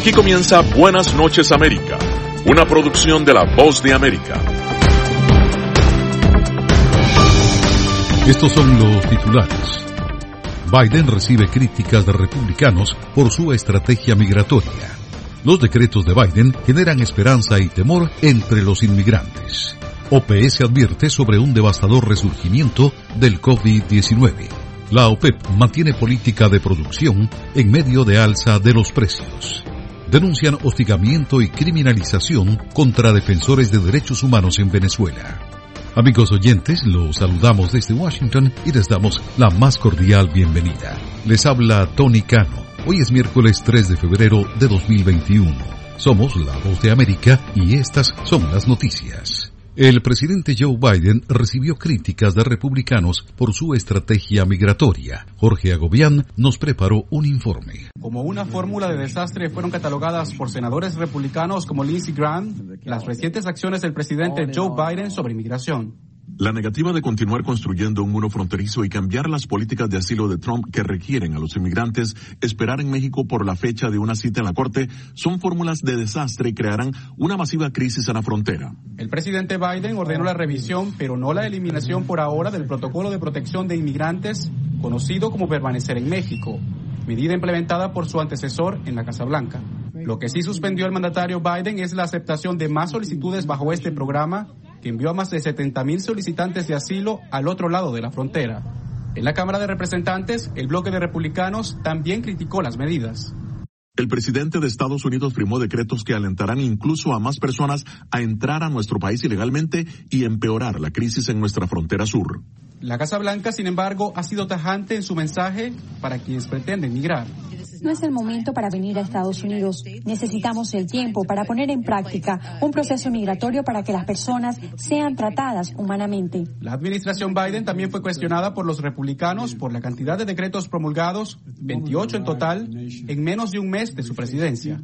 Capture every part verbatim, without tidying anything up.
Aquí comienza Buenas Noches América, una producción de La Voz de América. Estos son los titulares. Biden recibe críticas de republicanos por su estrategia migratoria. Los decretos de Biden generan esperanza y temor entre los inmigrantes. O P E S advierte sobre un devastador resurgimiento del COVID diecinueve. La OPEP mantiene política de producción en medio de alza de los precios. Denuncian hostigamiento y criminalización contra defensores de derechos humanos en Venezuela. Amigos oyentes, los saludamos desde Washington y les damos la más cordial bienvenida. Les habla Tony Cano. Hoy es miércoles tres de febrero de dos mil veintiuno. Somos La Voz de América y estas son las noticias. El presidente Joe Biden recibió críticas de republicanos por su estrategia migratoria. Jorge Agobián nos preparó un informe. Como una fórmula de desastre fueron catalogadas por senadores republicanos como Lindsey Graham las recientes acciones del presidente Joe Biden sobre inmigración. La negativa de continuar construyendo un muro fronterizo y cambiar las políticas de asilo de Trump que requieren a los inmigrantes esperar en México por la fecha de una cita en la Corte son fórmulas de desastre y crearán una masiva crisis en la frontera. El presidente Biden ordenó la revisión, pero no la eliminación por ahora del protocolo de protección de inmigrantes, conocido como Permanecer en México, medida implementada por su antecesor en la Casa Blanca. Lo que sí suspendió el mandatario Biden es la aceptación de más solicitudes bajo este programa, que envió a más de setenta mil solicitantes de asilo al otro lado de la frontera. En la Cámara de Representantes, el bloque de republicanos también criticó las medidas. El presidente de Estados Unidos firmó decretos que alentarán incluso a más personas a entrar a nuestro país ilegalmente y empeorar la crisis en nuestra frontera sur. La Casa Blanca, sin embargo, ha sido tajante en su mensaje para quienes pretenden migrar. No es el momento para venir a Estados Unidos. Necesitamos el tiempo para poner en práctica un proceso migratorio para que las personas sean tratadas humanamente. La administración Biden también fue cuestionada por los republicanos por la cantidad de decretos promulgados, veintiocho en total, en menos de un mes de su presidencia.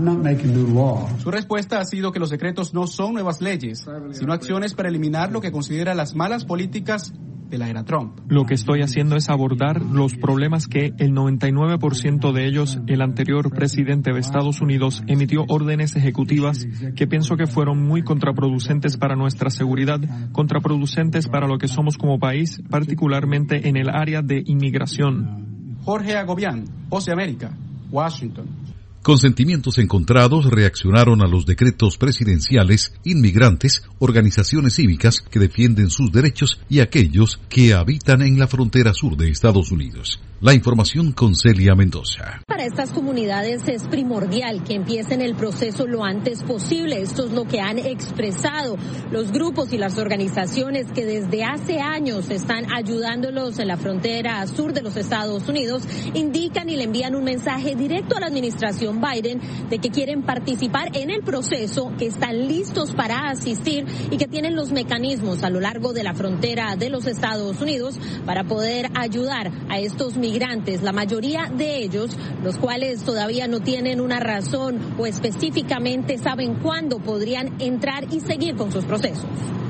Su respuesta ha sido que los decretos no son nuevas leyes, sino acciones para eliminar lo que considera las malas políticas de la era Trump. Lo que estoy haciendo es abordar los problemas que el noventa y nueve por ciento de ellos el anterior presidente de Estados Unidos emitió órdenes ejecutivas que pienso que fueron muy contraproducentes para nuestra seguridad, contraproducentes para lo que somos como país, particularmente en el área de inmigración. Jorge Agobián, Voz de América, Washington. Con sentimientos encontrados reaccionaron a los decretos presidenciales inmigrantes, organizaciones cívicas que defienden sus derechos y aquellos que habitan en la frontera sur de Estados Unidos. La información con Celia Mendoza. Para estas comunidades es primordial que empiecen el proceso lo antes posible. Esto es lo que han expresado los grupos y las organizaciones que desde hace años están ayudándolos en la frontera sur de los Estados Unidos. Indican y le envían un mensaje directo a la administración Biden de que quieren participar en el proceso, que están listos para asistir y que tienen los mecanismos a lo largo de la frontera de los Estados Unidos para poder ayudar a estos migrantes. Migrantes, la mayoría de ellos, los cuales todavía no tienen una razón o específicamente saben cuándo podrían entrar y seguir con sus procesos.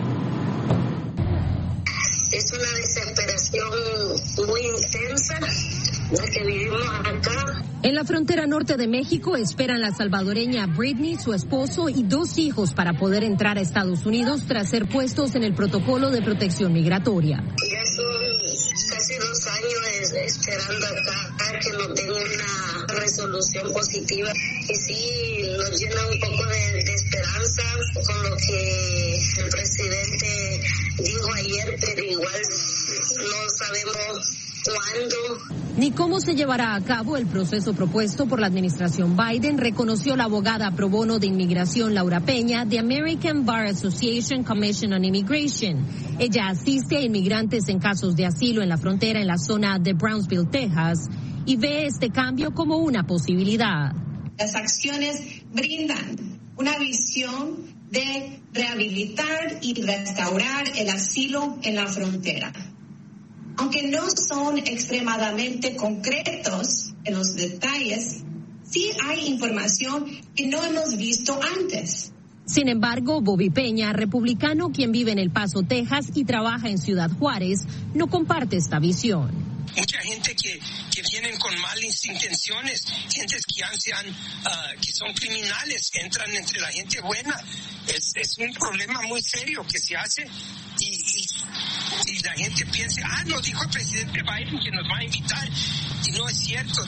Es una desesperación muy intensa la que vivimos acá. En la frontera norte de México esperan la salvadoreña Britney, su esposo y dos hijos para poder entrar a Estados Unidos tras ser puestos en el protocolo de protección migratoria. Ya son casi dos años esperando acá que nos den una resolución positiva y sí nos llena un poco de, de esperanza con lo que el presidente dijo ayer, pero igual no sabemos cuándo ni cómo se llevará a cabo el proceso propuesto por la administración Biden, reconoció la abogada pro bono de inmigración Laura Peña de American Bar Association Commission on Immigration. Ella asiste a inmigrantes en casos de asilo en la frontera en la zona de Brownsville, Texas, y ve este cambio como una posibilidad. Las acciones brindan una visión de rehabilitar y restaurar el asilo en la frontera. Aunque no son extremadamente concretos en los detalles, sí hay información que no hemos visto antes. Sin embargo, Bobby Peña, republicano quien vive en El Paso, Texas y trabaja en Ciudad Juárez, no comparte esta visión. mucha gente que, que vienen con malas intenciones, gentes que, han, sean, uh, que son criminales, entran entre la gente buena. Es, es un problema muy serio que se hace y, y, y la gente piensa, ah, nos dijo el presidente Biden que nos va a invitar, y no es cierto.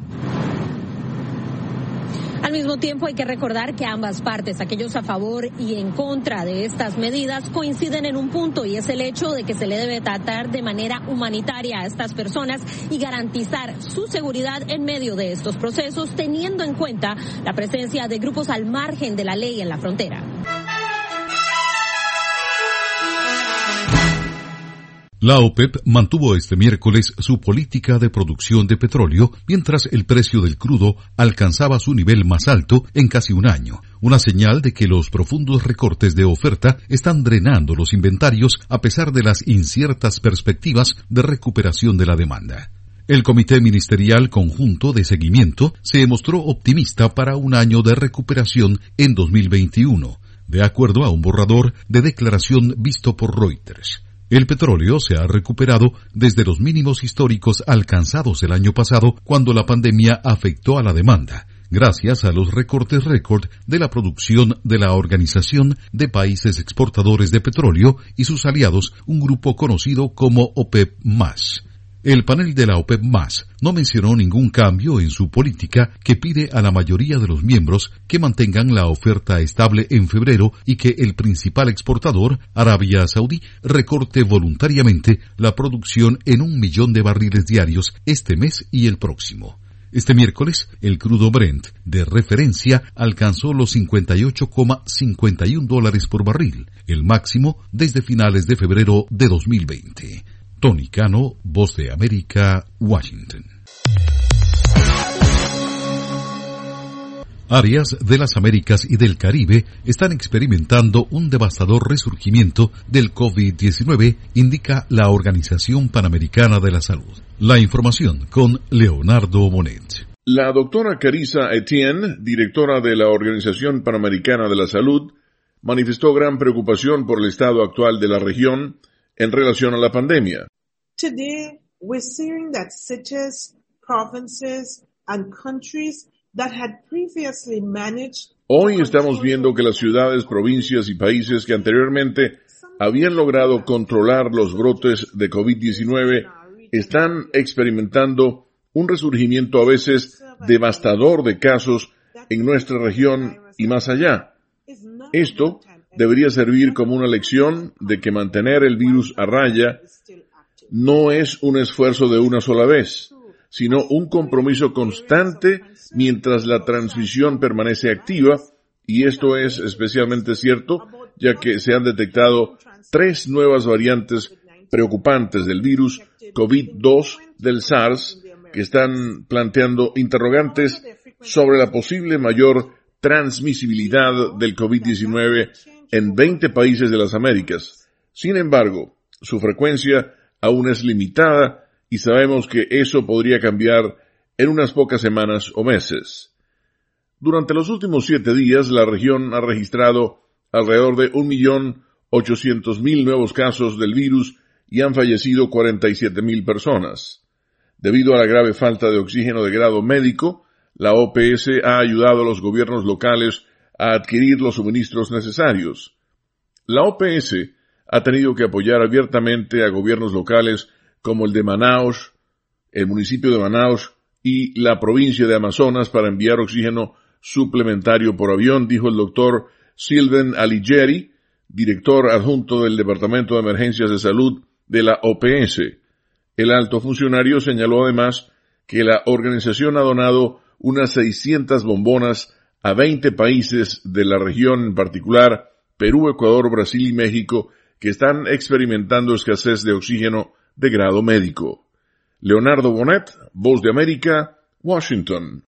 Al mismo tiempo hay que recordar que ambas partes, aquellos a favor y en contra de estas medidas, coinciden en un punto, y es el hecho de que se le debe tratar de manera humanitaria a estas personas y garantizar su seguridad en medio de estos procesos, teniendo en cuenta la presencia de grupos al margen de la ley en la frontera. La OPEP mantuvo este miércoles su política de producción de petróleo mientras el precio del crudo alcanzaba su nivel más alto en casi un año, una señal de que los profundos recortes de oferta están drenando los inventarios a pesar de las inciertas perspectivas de recuperación de la demanda. El Comité Ministerial Conjunto de Seguimiento se mostró optimista para un año de recuperación en dos mil veintiuno, de acuerdo a un borrador de declaración visto por Reuters. El petróleo se ha recuperado desde los mínimos históricos alcanzados el año pasado cuando la pandemia afectó a la demanda, gracias a los recortes récord de la producción de la Organización de Países Exportadores de Petróleo y sus aliados, un grupo conocido como OPEP más. El panel de la OPEP más no mencionó ningún cambio en su política que pide a la mayoría de los miembros que mantengan la oferta estable en febrero y que el principal exportador, Arabia Saudí, recorte voluntariamente la producción en un millón de barriles diarios este mes y el próximo. Este miércoles, el crudo Brent de referencia alcanzó los cincuenta y ocho coma cincuenta y uno dólares por barril, el máximo desde finales de febrero de dos mil veinte. Tony Cano, Voz de América, Washington. Áreas de las Américas y del Caribe están experimentando un devastador resurgimiento del COVID diecinueve, indica la Organización Panamericana de la Salud. La información con Leonardo Bonet. La doctora Carissa Etienne, directora de la Organización Panamericana de la Salud, manifestó gran preocupación por el estado actual de la región en relación a la pandemia. Today, we're seeing that cities, provinces, and countries that had previously managed. Hoy estamos viendo que las ciudades, provincias y países que anteriormente habían logrado controlar los brotes de COVID diecinueve están experimentando un resurgimiento a veces devastador de casos en nuestra región y más allá. Esto debería servir como una lección de que mantener el virus a raya no es un esfuerzo de una sola vez, sino un compromiso constante mientras la transmisión permanece activa, y esto es especialmente cierto ya que se han detectado tres nuevas variantes preocupantes del virus COVID dos del SARS que están planteando interrogantes sobre la posible mayor transmisibilidad del COVID diecinueve en veinte países de las Américas. Sin embargo, su frecuencia aún es limitada y sabemos que eso podría cambiar en unas pocas semanas o meses. Durante los últimos siete días, la región ha registrado alrededor de un millón ochocientos mil nuevos casos del virus y han fallecido cuarenta y siete mil personas. Debido a la grave falta de oxígeno de grado médico, la O P S ha ayudado a los gobiernos locales a adquirir los suministros necesarios. La O P S ha tenido que apoyar abiertamente a gobiernos locales como el de Manaus, el municipio de Manaus y la provincia de Amazonas para enviar oxígeno suplementario por avión, dijo el doctor Sylvain Alighieri, director adjunto del Departamento de Emergencias de Salud de la O P S. El alto funcionario señaló además que la organización ha donado unas seiscientas bombonas a veinte países de la región, en particular Perú, Ecuador, Brasil y México, que están experimentando escasez de oxígeno de grado médico. Leonardo Bonet, Voz de América, Washington.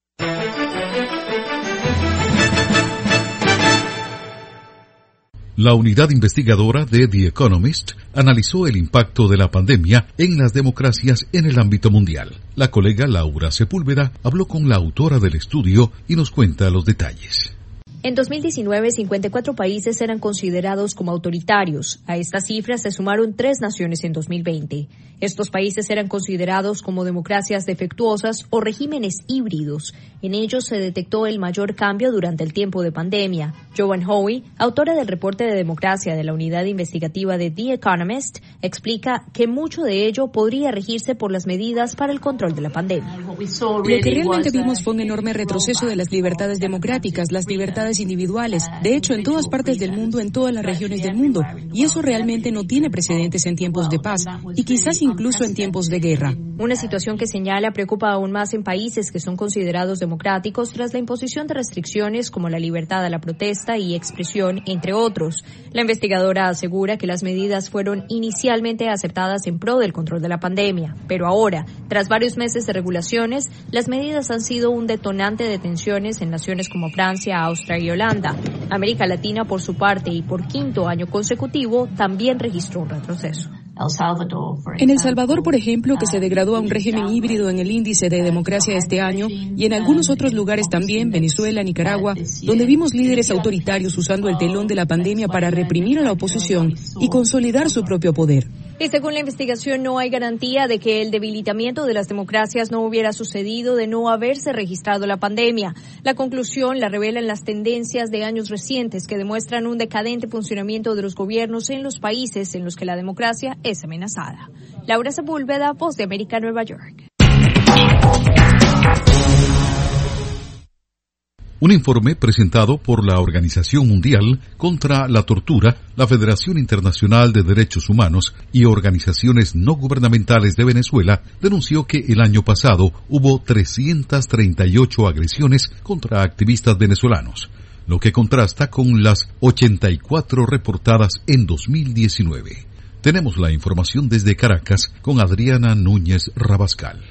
La unidad investigadora de The Economist analizó el impacto de la pandemia en las democracias en el ámbito mundial. La colega Laura Sepúlveda habló con la autora del estudio y nos cuenta los detalles. En dos mil diecinueve, cincuenta y cuatro países eran considerados como autoritarios. A estas cifras se sumaron tres naciones en dos mil veinte. Estos países eran considerados como democracias defectuosas o regímenes híbridos. En ellos se detectó el mayor cambio durante el tiempo de pandemia. Joanne Hoey, autora del reporte de democracia de la unidad investigativa de The Economist, explica que mucho de ello podría regirse por las medidas para el control de la pandemia. Lo que realmente vimos fue un enorme retroceso de las libertades democráticas, las libertades individuales, de hecho en todas partes del mundo, en todas las regiones del mundo, y eso realmente no tiene precedentes en tiempos de paz y quizás incluso en tiempos de guerra. Una situación que señala preocupa aún más en países que son considerados democráticos tras la imposición de restricciones como la libertad a la protesta y expresión, entre otros. La investigadora asegura que las medidas fueron inicialmente aceptadas en pro del control de la pandemia, pero ahora, tras varios meses de regulaciones, las medidas han sido un detonante de tensiones en naciones como Francia, Austria y Holanda. América Latina, por su parte, y por quinto año consecutivo, también registró un retroceso. En El Salvador, por ejemplo, que se degradó a un régimen híbrido en el índice de democracia este año, y en algunos otros lugares también, Venezuela, Nicaragua, donde vimos líderes autoritarios usando el telón de la pandemia para reprimir a la oposición y consolidar su propio poder. Y según la investigación, no hay garantía de que el debilitamiento de las democracias no hubiera sucedido de no haberse registrado la pandemia. La conclusión la revelan las tendencias de años recientes que demuestran un decadente funcionamiento de los gobiernos en los países en los que la democracia es amenazada. Laura Sepúlveda, Voz de América, Nueva York. Un informe presentado por la Organización Mundial contra la Tortura, la Federación Internacional de Derechos Humanos y organizaciones no gubernamentales de Venezuela denunció que el año pasado hubo trescientas treinta y ocho agresiones contra activistas venezolanos, lo que contrasta con las ochenta y cuatro reportadas en dos mil diecinueve. Tenemos la información desde Caracas con Adriana Núñez Rabascal.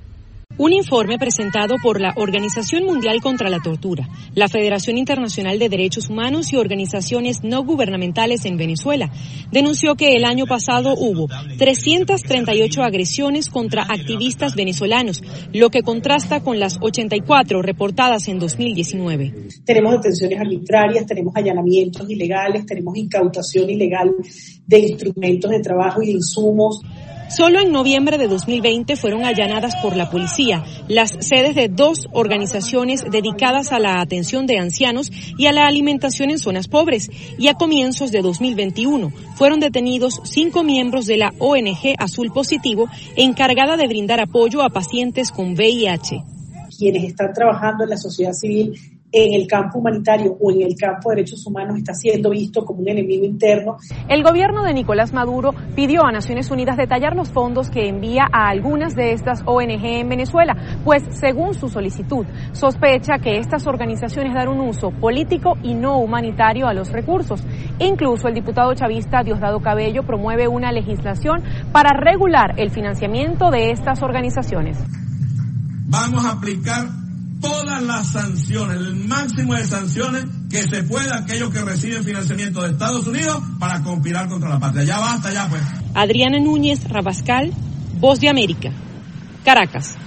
Un informe presentado por la Organización Mundial contra la Tortura, la Federación Internacional de Derechos Humanos y organizaciones no gubernamentales en Venezuela denunció que el año pasado hubo trescientas treinta y ocho agresiones contra activistas venezolanos, lo que contrasta con las ochenta y cuatro reportadas en dos mil diecinueve. Tenemos detenciones arbitrarias, tenemos allanamientos ilegales, tenemos incautación ilegal de instrumentos de trabajo y de insumos. Solo en noviembre de dos mil veinte fueron allanadas por la policía las sedes de dos organizaciones dedicadas a la atención de ancianos y a la alimentación en zonas pobres, y a comienzos de dos mil veintiuno fueron detenidos cinco miembros de la O N G Azul Positivo encargada de brindar apoyo a pacientes con V I H. Quienes están trabajando en la sociedad civil en el campo humanitario o en el campo de derechos humanos está siendo visto como un enemigo interno. El gobierno de Nicolás Maduro pidió a Naciones Unidas detallar los fondos que envía a algunas de estas O N G en Venezuela, pues según su solicitud, sospecha que estas organizaciones dan un uso político y no humanitario a los recursos. Incluso el diputado chavista Diosdado Cabello promueve una legislación para regular el financiamiento de estas organizaciones. Vamos a aplicar todas las sanciones, el máximo de sanciones que se pueda a aquellos que reciben financiamiento de Estados Unidos para conspirar contra la patria. Ya basta, ya pues. Adriana Núñez Rabascal, Voz de América, Caracas.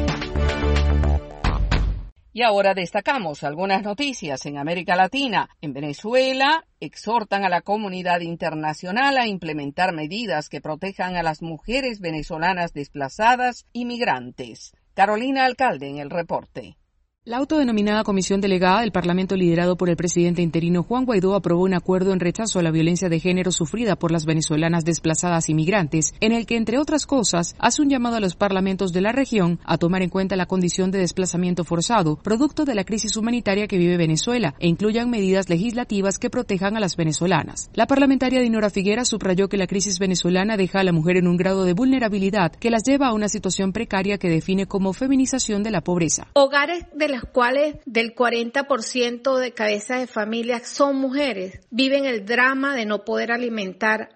Y ahora destacamos algunas noticias en América Latina. En Venezuela, exhortan a la comunidad internacional a implementar medidas que protejan a las mujeres venezolanas desplazadas y migrantes. Carolina Alcalde en el reporte. La autodenominada Comisión Delegada del Parlamento, liderado por el presidente interino Juan Guaidó, aprobó un acuerdo en rechazo a la violencia de género sufrida por las venezolanas desplazadas y migrantes, en el que, entre otras cosas, hace un llamado a los parlamentos de la región a tomar en cuenta la condición de desplazamiento forzado, producto de la crisis humanitaria que vive Venezuela, e incluyan medidas legislativas que protejan a las venezolanas. La parlamentaria Dinora Figuera subrayó que la crisis venezolana deja a la mujer en un grado de vulnerabilidad que las lleva a una situación precaria que define como feminización de la pobreza. Hogares de las cuales del cuarenta por ciento de cabezas de familias son mujeres, viven el drama de no poder alimentar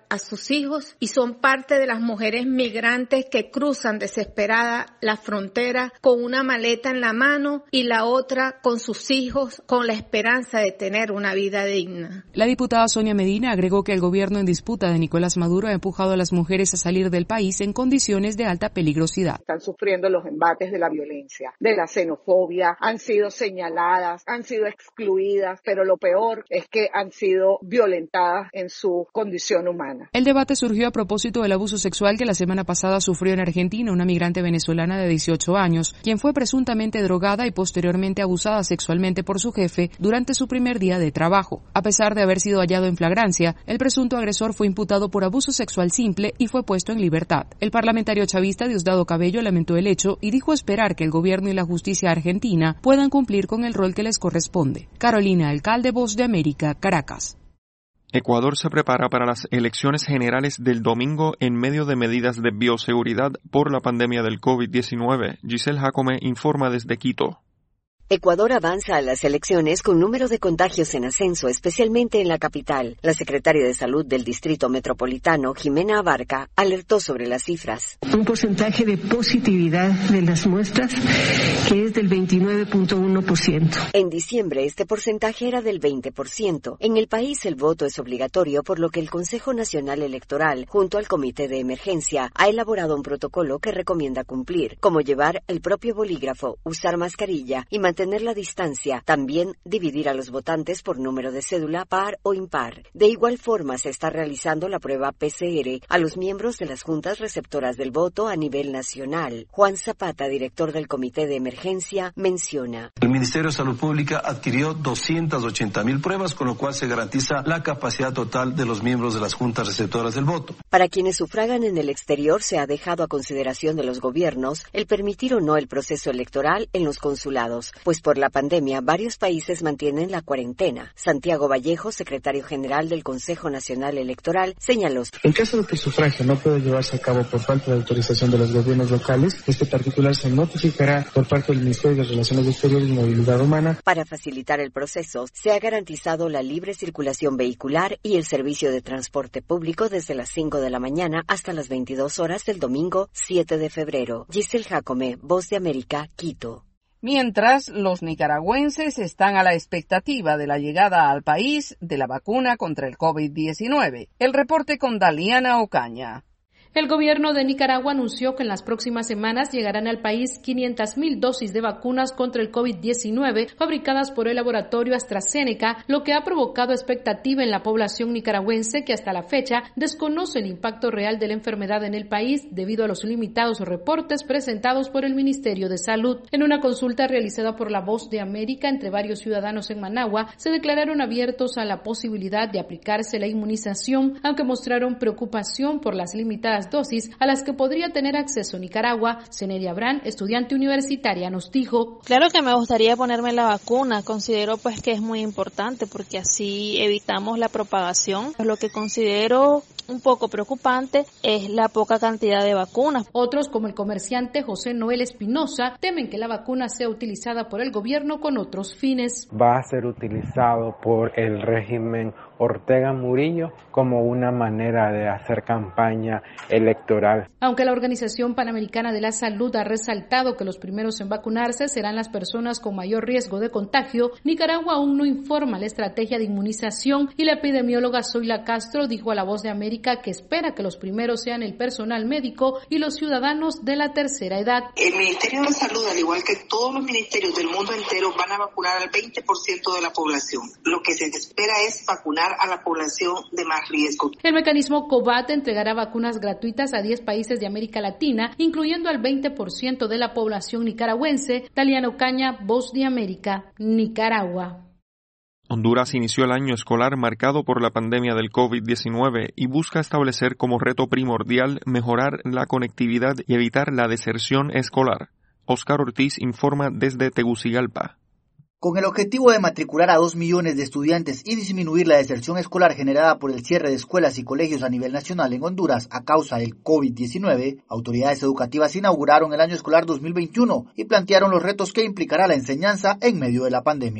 a sus hijos y son parte de las mujeres migrantes que cruzan desesperadas la frontera con una maleta en la mano y la otra con sus hijos con la esperanza de tener una vida digna. La diputada Sonia Medina agregó que el gobierno en disputa de Nicolás Maduro ha empujado a las mujeres a salir del país en condiciones de alta peligrosidad. Están sufriendo los embates de la violencia, de la xenofobia, han sido señaladas, han sido excluidas, pero lo peor es que han sido violentadas en su condición humana. El debate surgió a propósito del abuso sexual que la semana pasada sufrió en Argentina una migrante venezolana de dieciocho años, quien fue presuntamente drogada y posteriormente abusada sexualmente por su jefe durante su primer día de trabajo. A pesar de haber sido hallado en flagrancia, el presunto agresor fue imputado por abuso sexual simple y fue puesto en libertad. El parlamentario chavista Diosdado Cabello lamentó el hecho y dijo esperar que el gobierno y la justicia argentina puedan cumplir con el rol que les corresponde. Carolina Alcalde, Voz de América, Caracas. Ecuador se prepara para las elecciones generales del domingo en medio de medidas de bioseguridad por la pandemia del COVID diecinueve. Giselle Jacome informa desde Quito. Ecuador avanza a las elecciones con número de contagios en ascenso, especialmente en la capital. La secretaria de Salud del Distrito Metropolitano, Jimena Abarca, alertó sobre las cifras. Un porcentaje de positividad de las muestras que es del veintinueve punto uno por ciento. En diciembre, este porcentaje era del veinte por ciento. En el país el voto es obligatorio, por lo que el Consejo Nacional Electoral, junto al Comité de Emergencia, ha elaborado un protocolo que recomienda cumplir, como llevar el propio bolígrafo, usar mascarilla y mantener Mantener la distancia, también dividir a los votantes por número de cédula par o impar. De igual forma, se está realizando la prueba P C R a los miembros de las juntas receptoras del voto a nivel nacional. Juan Zapata, director del Comité de Emergencia, menciona: El Ministerio de Salud Pública adquirió doscientas ochenta mil pruebas, con lo cual se garantiza la capacidad total de los miembros de las juntas receptoras del voto. Para quienes sufragan en el exterior, se ha dejado a consideración de los gobiernos el permitir o no el proceso electoral en los consulados, pues por la pandemia varios países mantienen la cuarentena. Santiago Vallejo, secretario general del Consejo Nacional Electoral, señaló: En caso de que el sufragio no pueda llevarse a cabo por falta de autorización de los gobiernos locales, este particular se notificará por parte del Ministerio de Relaciones Exteriores y Movilidad Humana. Para facilitar el proceso, se ha garantizado la libre circulación vehicular y el servicio de transporte público desde las cinco de la mañana hasta las veintidós horas del domingo siete de febrero. Giselle Jacome, Voz de América, Quito. Mientras, los nicaragüenses están a la expectativa de la llegada al país de la vacuna contra el COVID diecinueve. El reporte con Daliana Ocaña. El gobierno de Nicaragua anunció que en las próximas semanas llegarán al país quinientas mil dosis de vacunas contra el COVID diecinueve fabricadas por el laboratorio AstraZeneca, lo que ha provocado expectativa en la población nicaragüense que hasta la fecha desconoce el impacto real de la enfermedad en el país debido a los limitados reportes presentados por el Ministerio de Salud. En una consulta realizada por La Voz de América entre varios ciudadanos en Managua, se declararon abiertos a la posibilidad de aplicarse la inmunización, aunque mostraron preocupación por las limitadas dosis a las que podría tener acceso Nicaragua. Zeneria Brand, estudiante universitaria, nos dijo: Claro que me gustaría ponerme la vacuna, considero pues que es muy importante porque así evitamos la propagación. Lo que considero un poco preocupante es la poca cantidad de vacunas. Otros, como el comerciante José Noel Espinosa, temen que la vacuna sea utilizada por el gobierno con otros fines. Va a ser utilizado por el régimen Ortega Murillo como una manera de hacer campaña electoral. Aunque la Organización Panamericana de la Salud ha resaltado que los primeros en vacunarse serán las personas con mayor riesgo de contagio, Nicaragua aún no informa la estrategia de inmunización y la epidemióloga Zoila Castro dijo a La Voz de América que espera que los primeros sean el personal médico y los ciudadanos de la tercera edad. El Ministerio de Salud, al igual que todos los ministerios del mundo entero, van a vacunar al veinte por ciento de la población. Lo que se espera es vacunar a la población de más riesgo. El mecanismo COVAT entregará vacunas gratuitas a diez países de América Latina, incluyendo al veinte por ciento de la población nicaragüense. Daliana Ocaña, Voz de América, Nicaragua. Honduras inició el año escolar marcado por la pandemia del COVID diecinueve y busca establecer como reto primordial mejorar la conectividad y evitar la deserción escolar. Oscar Ortiz informa desde Tegucigalpa. Con el objetivo de matricular a dos millones de estudiantes y disminuir la deserción escolar generada por el cierre de escuelas y colegios a nivel nacional en Honduras a causa del COVID diecinueve, autoridades educativas inauguraron el año escolar dos mil veintiuno y plantearon los retos que implicará la enseñanza en medio de la pandemia.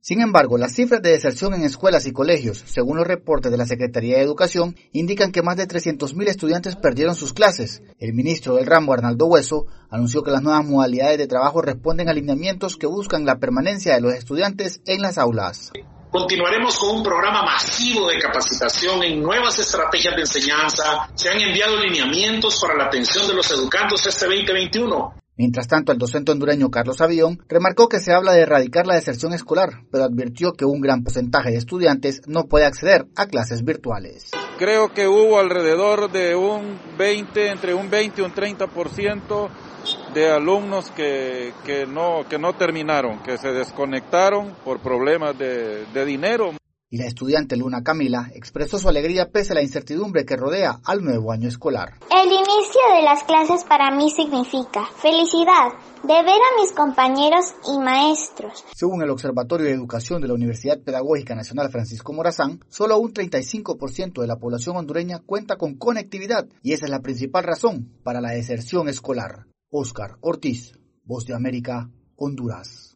Sin embargo, las cifras de deserción en escuelas y colegios, según los reportes de la Secretaría de Educación, indican que más de trescientos mil estudiantes perdieron sus clases. El ministro del ramo, Arnaldo Hueso, anunció que las nuevas modalidades de trabajo responden a lineamientos que buscan la permanencia de los estudiantes en las aulas. Continuaremos con un programa masivo de capacitación en nuevas estrategias de enseñanza. Se han enviado lineamientos para la atención de los educandos este veinte veintiuno. Mientras tanto, el docente hondureño Carlos Avión remarcó que se habla de erradicar la deserción escolar, pero advirtió que un gran porcentaje de estudiantes no puede acceder a clases virtuales. Creo que hubo alrededor de un veinte, entre un veinte y un treinta por ciento de alumnos que, que, no, que no terminaron, que se desconectaron por problemas de, de dinero. Y la estudiante Luna Camila expresó su alegría pese a la incertidumbre que rodea al nuevo año escolar. El inicio de las clases para mí significa felicidad de ver a mis compañeros y maestros. Según el Observatorio de Educación de la Universidad Pedagógica Nacional Francisco Morazán, solo un treinta y cinco por ciento de la población hondureña cuenta con conectividad y esa es la principal razón para la deserción escolar. Óscar Ortiz, Voz de América, Honduras.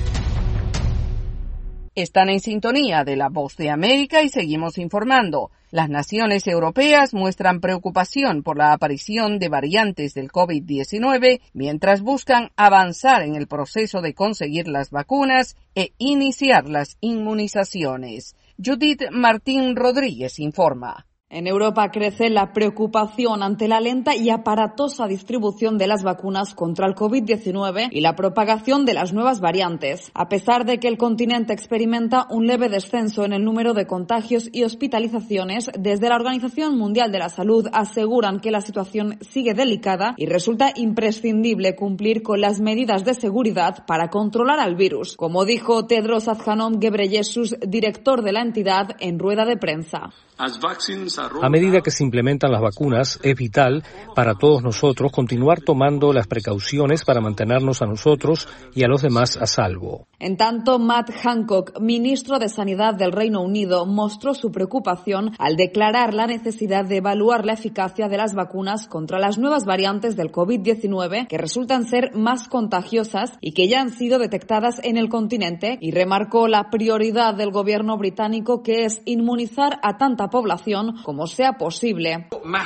Están en sintonía de la Voz de América y seguimos informando. Las naciones europeas muestran preocupación por la aparición de variantes del COVID diecinueve mientras buscan avanzar en el proceso de conseguir las vacunas e iniciar las inmunizaciones. Judith Martín Rodríguez informa. En Europa crece la preocupación ante la lenta y aparatosa distribución de las vacunas contra el COVID diecinueve y la propagación de las nuevas variantes. A pesar de que el continente experimenta un leve descenso en el número de contagios y hospitalizaciones, desde la Organización Mundial de la Salud aseguran que la situación sigue delicada y resulta imprescindible cumplir con las medidas de seguridad para controlar al virus, como dijo Tedros Adhanom Ghebreyesus, director de la entidad, en rueda de prensa. A medida que se implementan las vacunas, es vital para todos nosotros continuar tomando las precauciones para mantenernos a nosotros y a los demás a salvo. En tanto, Matt Hancock, ministro de Sanidad del Reino Unido, mostró su preocupación al declarar la necesidad de evaluar la eficacia de las vacunas contra las nuevas variantes del COVID diecinueve que resultan ser más contagiosas y que ya han sido detectadas en el continente, y remarcó la prioridad del gobierno británico, que es inmunizar a tanta población como sea posible.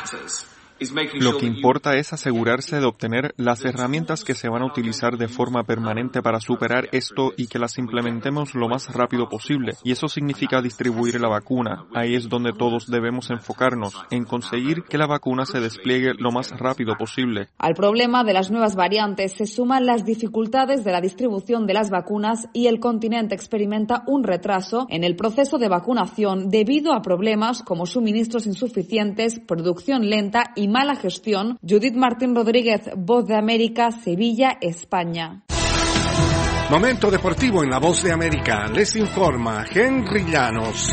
Lo que importa es asegurarse de obtener las herramientas que se van a utilizar de forma permanente para superar esto y que las implementemos lo más rápido posible. Y eso significa distribuir la vacuna. Ahí es donde todos debemos enfocarnos, en conseguir que la vacuna se despliegue lo más rápido posible. Al problema de las nuevas variantes se suman las dificultades de la distribución de las vacunas y el continente experimenta un retraso en el proceso de vacunación debido a problemas como suministros insuficientes, producción lenta y mala gestión. Judith Martín Rodríguez, Voz de América, Sevilla, España. Momento deportivo en la Voz de América. Les informa Henry Llanos.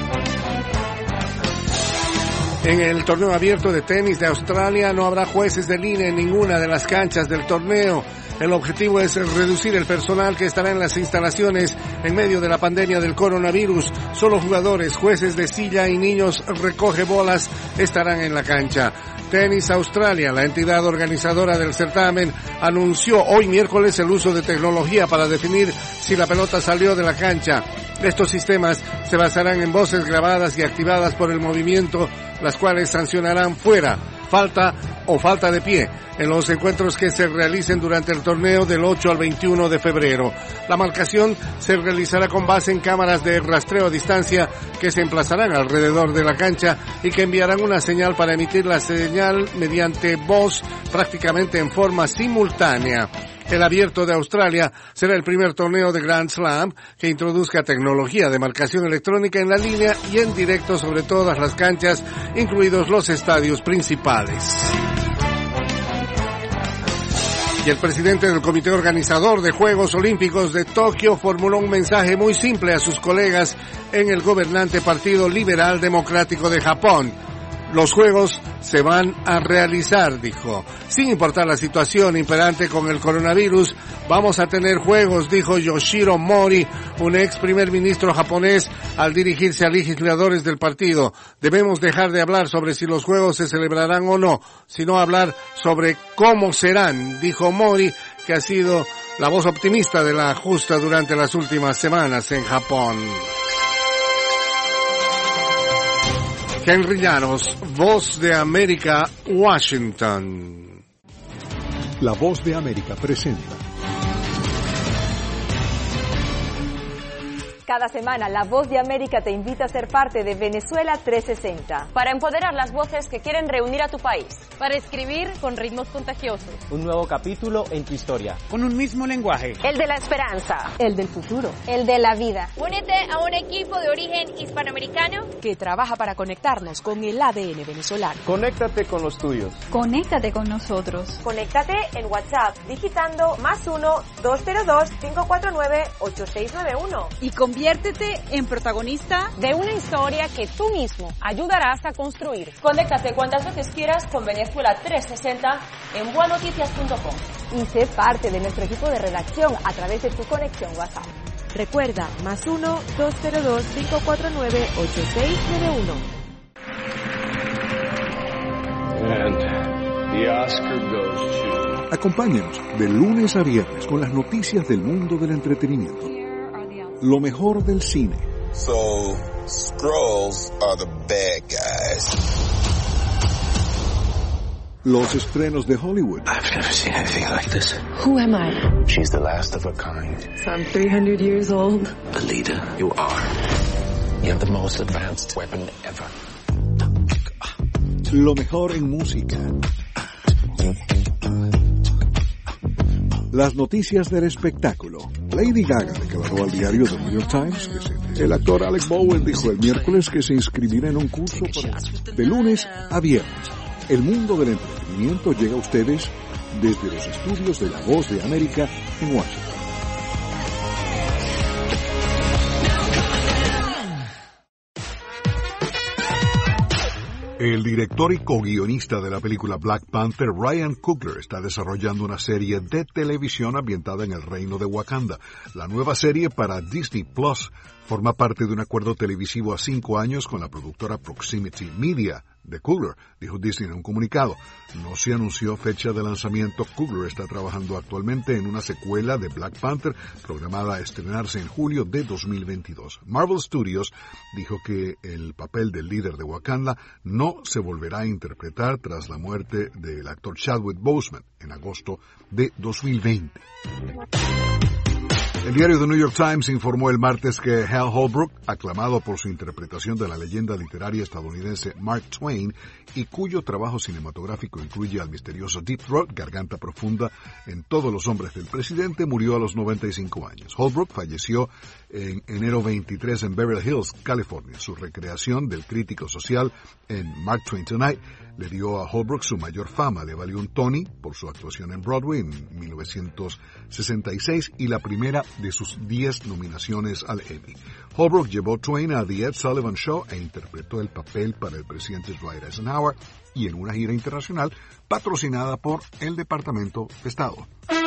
En el torneo abierto de tenis de Australia no habrá jueces de línea en ninguna de las canchas del torneo. El objetivo es reducir el personal que estará en las instalaciones en medio de la pandemia del coronavirus. Solo jugadores, jueces de silla y niños recoge bolas estarán en la cancha. Tenis Australia, la entidad organizadora del certamen, anunció hoy miércoles el uso de tecnología para definir si la pelota salió de la cancha. Estos sistemas se basarán en voces grabadas y activadas por el movimiento, las cuales sancionarán fuera, falta o falta de pie en los encuentros que se realicen durante el torneo del ocho al veintiuno de febrero. La marcación se realizará con base en cámaras de rastreo a distancia que se emplazarán alrededor de la cancha y que enviarán una señal para emitir la señal mediante voz prácticamente en forma simultánea. El Abierto de Australia será el primer torneo de Grand Slam que introduzca tecnología de marcación electrónica en la línea y en directo sobre todas las canchas, incluidos los estadios principales. Y el presidente del comité organizador de Juegos Olímpicos de Tokio formuló un mensaje muy simple a sus colegas en el gobernante Partido Liberal Democrático de Japón. Los Juegos se van a realizar, dijo. Sin importar la situación imperante con el coronavirus, vamos a tener Juegos, dijo Yoshiro Mori, un ex primer ministro japonés, al dirigirse a legisladores del partido. Debemos dejar de hablar sobre si los Juegos se celebrarán o no, sino hablar sobre cómo serán, dijo Mori, que ha sido La voz optimista de la justa durante las últimas semanas en Japón. Henry Llanos, Voz de América, Washington. La Voz de América presenta. Cada semana, La Voz de América te invita a ser parte de Venezuela trescientos sesenta. Para empoderar las voces que quieren reunir a tu país. Para escribir con ritmos contagiosos. Un nuevo capítulo en tu historia. Con un mismo lenguaje. El de la esperanza. El del futuro. El de la vida. Únete a un equipo de origen hispanoamericano que trabaja para conectarnos con el A D N venezolano. Conéctate con los tuyos. Conéctate con nosotros. Conéctate en WhatsApp digitando más uno, dos cero dos, cinco cuatro nueve, ocho seis nueve uno. Y conviértete en protagonista de una historia que tú mismo ayudarás a construir. Conéctate cuantas veces quieras con Venezuela trescientos sesenta en bua noticias punto com. Y sé parte de nuestro equipo de redacción a través de tu conexión WhatsApp. Recuerda, más uno, dos cero dos, cinco cuatro nueve, ocho seis nueve uno. And the Oscar goes to... Acompáñanos de lunes a viernes con las noticias del mundo del entretenimiento. Lo mejor del cine. So, Skrulls are the bad guys. Los estrenos de Hollywood. I've never seen anything like this. Who am I? She's the last of her kind. So I'm three hundred years old. The leader you are. You have the most advanced weapon ever. Lo mejor en música. Las noticias del espectáculo. Lady Gaga declaró al diario The New York Times que se... El actor Alec Bowen dijo el miércoles que se inscribirá en un curso para... De lunes a viernes. El mundo del entretenimiento llega a ustedes desde los estudios de La Voz de América en Washington. El director y co-guionista de la película Black Panther, Ryan Coogler, está desarrollando una serie de televisión ambientada en el reino de Wakanda. La nueva serie para Disney Plus forma parte de un acuerdo televisivo a cinco años con la productora Proximity Media de Coogler, dijo Disney en un comunicado. No se anunció fecha de lanzamiento. Coogler está trabajando actualmente en una secuela de Black Panther programada a estrenarse en julio de dos mil veintidós. Marvel Studios dijo que el papel del líder de Wakanda no se volverá a interpretar tras la muerte del actor Chadwick Boseman en agosto de dos mil veinte. El diario The New York Times informó el martes que Hal Holbrook, aclamado por su interpretación de la leyenda literaria estadounidense Mark Twain, y cuyo trabajo cinematográfico incluye al misterioso Deep Throat, Garganta Profunda, en Todos los hombres del presidente, murió a los noventa y cinco años. Holbrook falleció en enero veintitrés en Beverly Hills, California. Su recreación del crítico social en Mark Twain Tonight le dio a Holbrook su mayor fama. Le valió un Tony por su actuación en Broadway en mil novecientos sesenta y seis y la primera de sus diez nominaciones al Emmy. Holbrook llevó Twain a The Ed Sullivan Show e interpretó el papel para el presidente Dwight Eisenhower y en una gira internacional patrocinada por el Departamento de Estado.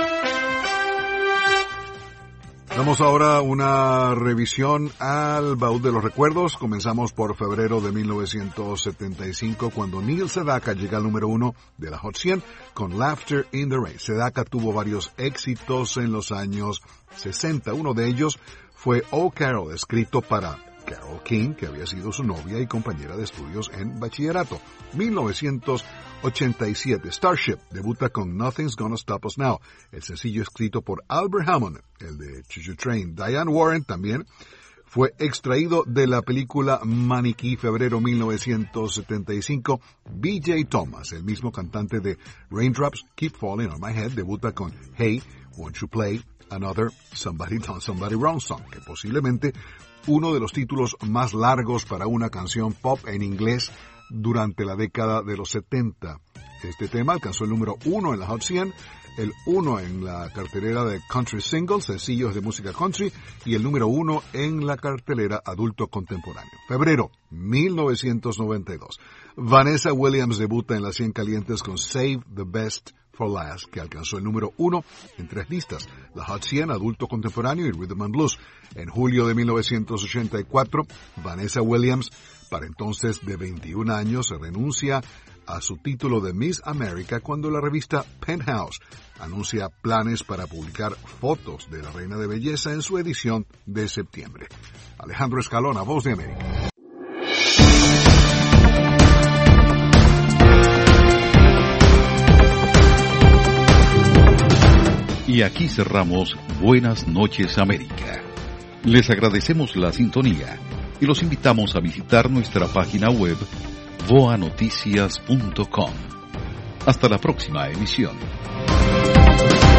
Damos ahora una revisión al baúl de los recuerdos. Comenzamos por febrero de mil novecientos setenta y cinco, cuando Neil Sedaka llega al número uno de la Hot cien con Laughter in the Rain. Sedaka tuvo varios éxitos en los años sesenta. Uno de ellos fue Oh Carol, escrito para Carole King, que había sido su novia y compañera de estudios en bachillerato. mil novecientos ochenta y siete, Starship debuta con Nothing's Gonna Stop Us Now, el sencillo escrito por Albert Hammond, el de Choo Choo Train. Diane Warren también fue extraído de la película Maniquí, febrero mil novecientos setenta y cinco. B J Thomas, el mismo cantante de Raindrops Keep Falling on My Head, debuta con Hey, Won't You Play Another Somebody Done Somebody Wrong Song, que posiblemente uno de los títulos más largos para una canción pop en inglés durante la década de los setenta. Este tema alcanzó el número uno en la Hot cien, el uno en la cartelera de Country Singles, sencillos de música country, y el número uno en la cartelera adulto contemporáneo. Febrero mil novecientos noventa y dos. Vanessa Williams debuta en las cien calientes con Save the Best for Last, que alcanzó el número uno en tres listas, la Hot cien, adulto contemporáneo y Rhythm and Blues. En julio de mil novecientos ochenta y cuatro, Vanessa Williams, para entonces de veintiún años, renuncia a su título de Miss America cuando la revista Penthouse anuncia planes para publicar fotos de la reina de belleza en su edición de septiembre. Alejandro Escalona, Voz de América. Y aquí cerramos Buenas noches América. Les agradecemos la sintonía y los invitamos a visitar nuestra página web voa noticias punto com. Hasta la próxima emisión.